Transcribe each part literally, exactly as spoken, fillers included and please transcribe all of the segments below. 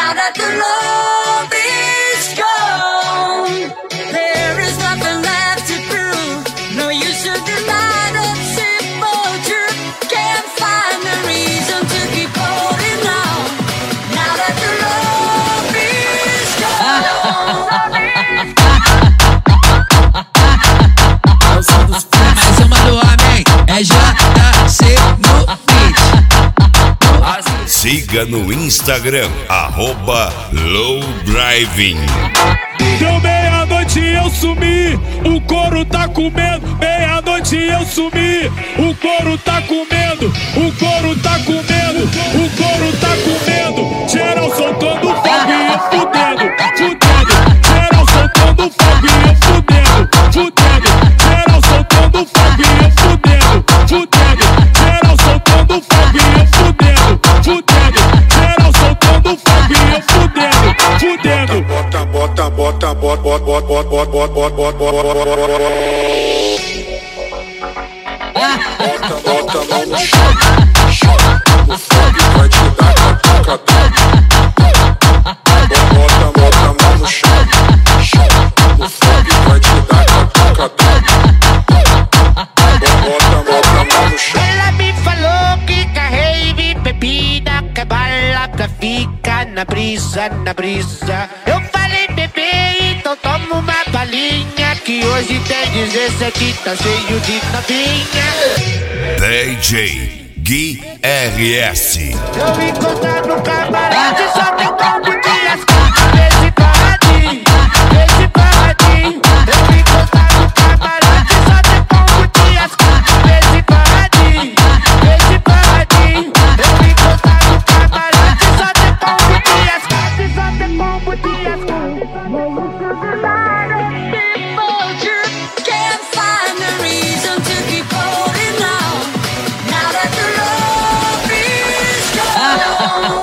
Now that the love is gone, there is nothing left to prove. No use to deny the simple truth. Can't find a reason to keep holding on. Now that the love is gone. Mais uma do homem, é J C no beat. Siga no Instagram, arroba Low Driving. Deu meia-noite eu sumi, o couro tá comendo. Meia-noite eu sumi, o couro tá comendo. O couro tá comendo, o couro tá comendo. Geral soltando fogo e eu fudendo, fudendo. Geral soltando fogo e eu fudendo, fudendo. Geral soltando fogo e eu fudendo, fudendo. Geral soltando fogo e eu fudendo, fudendo. Geral soltando fogo e eu fudendo, fudendo. Bota, bota, bota, bota, bota, bota, bota, bota, bota, bota, bota. Bota, bota a mão no chão, o fogo vai te dar catucada. Bota, bota a mão no chão, o fogo vai te dar catucada. Bota, bota a mão no chão. Ela me falou que carrei bebida, que bala pra ficar na brisa, na brisa. Eu falei, bebê, então toma uma balinha, que hoje tem dezessete, tá cheio de novinha. D J Gui R S. Eu encontrar no camarote, só tem como de lascar. Esse paradinho, esse paradinho. Eu encontrar no camarote, só tem como de lascar. Esse paradinho, esse paradinho. Eu encontrar no camarote, só tem como de lascar. Só tem como de lascar. Can't find a reason to keep holding on. Now that the love is gone.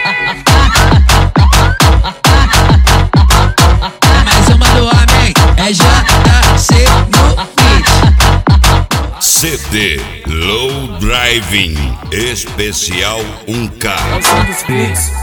Mais uma do homem, é J C no beat. C D Low Driving Especial um K. Beats.